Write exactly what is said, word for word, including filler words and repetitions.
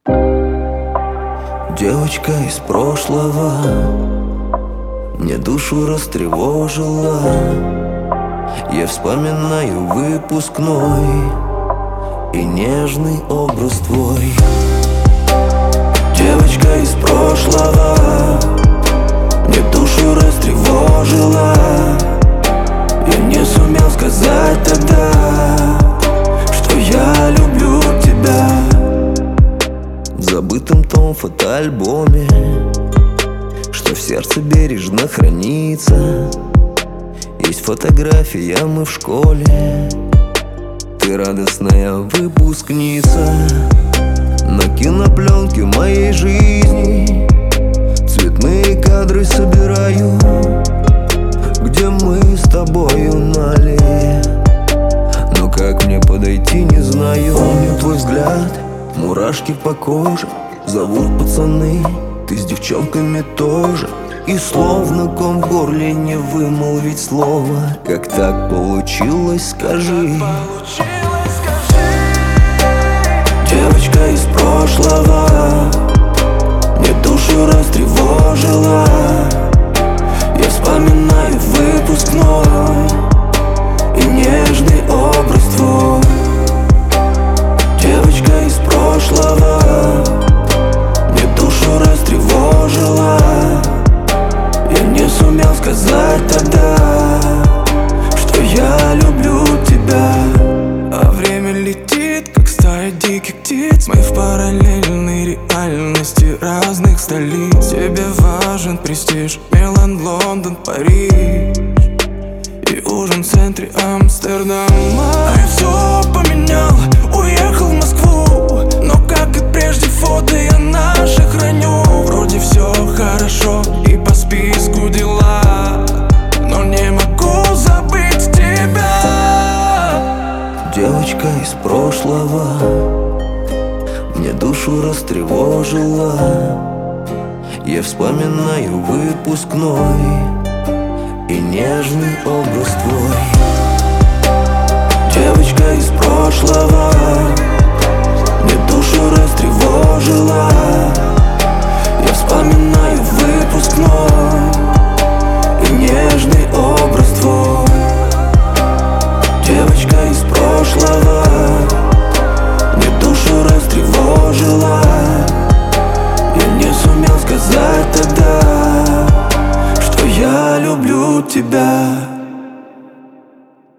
Девочка из прошлого мне душу растревожила. Я вспоминаю выпускной и нежный образ твой. Девочка из прошлого мне душу растревожила. Я не сумел сказать тогда, что я люблю тебя. В забытом том фотоальбоме, что в сердце бережно хранится, есть фотография, мы в школе. Ты радостная выпускница. На кинопленке моей жизни цветные кадры собираю, где мы с тобою на аллее. Но как мне подойти, не знаю. Помню твой взгляд, мурашки по коже. Зовут пацаны, ты с девчонками тоже. И словно ком в горле не вымолвить слово. Как так получилось, скажи. Девочка из прошлого мне душу растревожила. Я вспоминаю выпускной и нежный образ твой. Девочка из прошлого мне душу растревожила. Я не сумел сказать тогда, что я люблю тебя. А время летит, как стая диких птиц. Мы в параллельной реальности разных столиц. Тебе важен престиж, Милан, Лондон, Париж и ужин в центре Амстердама. А я все поменял, уехал в Москву. Но как и прежде, фото я наши храню. Вроде все хорошо и по списку дела, но не могу забыть тебя. Девочка из прошлого мне душу растревожила. Я вспоминаю выпускной и нежный образ твой. Девочка из прошлого